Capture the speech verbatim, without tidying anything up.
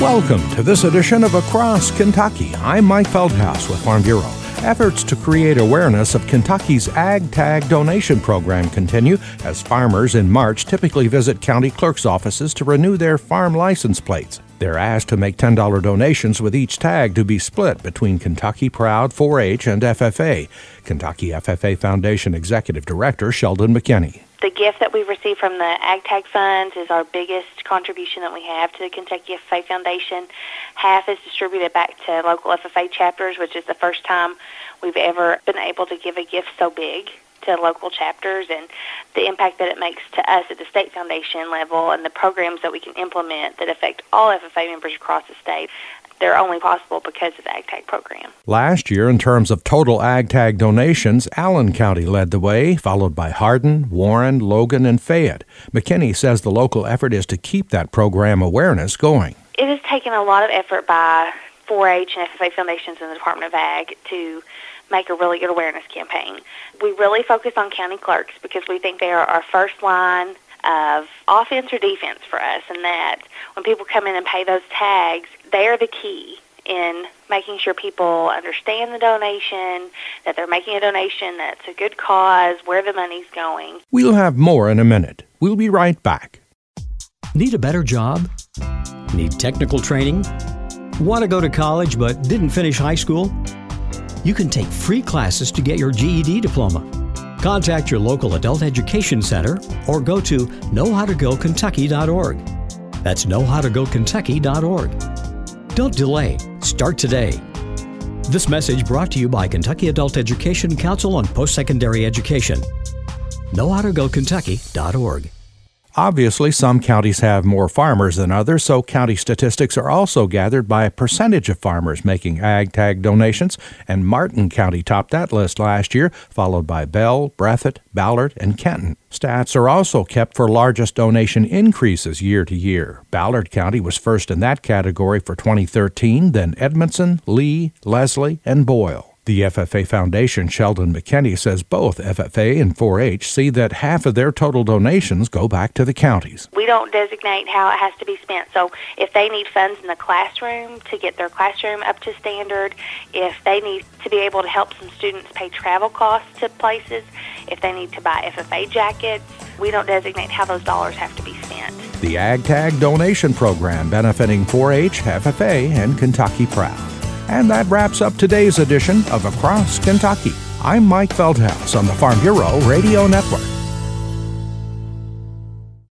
Welcome to this edition of Across Kentucky. I'm Mike Feldhaus with Farm Bureau. Efforts to create awareness of Kentucky's Ag Tag donation program continue as farmers in March typically visit county clerk's offices to renew their farm license plates. They're asked to make ten dollars donations with each tag to be split between Kentucky Proud, four H, and F F A. Kentucky F F A Foundation Executive Director Sheldon McKinney. The gift that we receive from the Ag Tag Funds is our biggest contribution that we have to the Kentucky F F A Foundation. Half is distributed back to local F F A chapters, which is the first time we've ever been able to give a gift so big to local chapters, and the impact that it makes to us at the state foundation level and the programs that we can implement that affect all F F A members across the state. They're only possible because of the Ag Tag program. Last year, in terms of total Ag Tag donations, Allen County led the way, followed by Hardin, Warren, Logan, and Fayette. McKinney says the local effort is to keep that program awareness going. It has taken a lot of effort by four H and F F A foundations in the Department of Ag to make a really good awareness campaign. We really focus on county clerks because we think they are our first line of offense or defense for us, and that when people come in and pay those tags, they are the key in making sure people understand the donation, that they're making a donation that's a good cause, where the money's going. We'll have more in a minute. We'll be right back. Need a better job? Need technical training? Want to go to college but didn't finish high school? You can take free classes to get your G E D diploma. Contact your local adult education center or go to know how to go kentucky dot org. That's know how to go kentucky dot org. Don't delay. Start today. This message brought to you by Kentucky Adult Education Council on Post-Secondary Education. know how to go kentucky dot org. Obviously, some counties have more farmers than others, so county statistics are also gathered by a percentage of farmers making Ag Tag donations, and Martin County topped that list last year, followed by Bell, Breathitt, Ballard, and Kenton. Stats are also kept for largest donation increases year to year. Ballard County was first in that category for twenty thirteen, then Edmondson, Lee, Leslie, and Boyle. The F F A Foundation, Sheldon McKinney, says both F F A and four H see that half of their total donations go back to the counties. We don't designate how it has to be spent. So if they need funds in the classroom to get their classroom up to standard, if they need to be able to help some students pay travel costs to places, if they need to buy F F A jackets, we don't designate how those dollars have to be spent. The Ag Tag Donation Program benefiting four H, F F A, and Kentucky Proud. And that wraps up today's edition of Across Kentucky. I'm Mike Feldhaus on the Farm Bureau Radio Network.